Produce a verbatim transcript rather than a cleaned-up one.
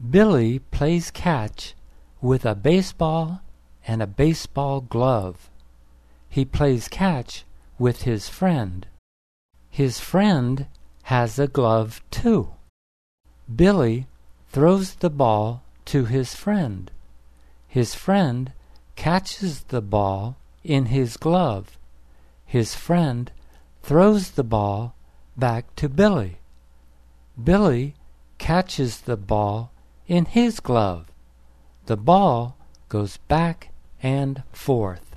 Billy plays catch with a baseball and a baseball glove. He plays catch with his friend. His friend has a glove too. Billy throws the ball to his friend. His friend catches the ball in his glove. His friend throws the ball back to Billy. Billy catches the ball in his glove. The ball goes back and forth.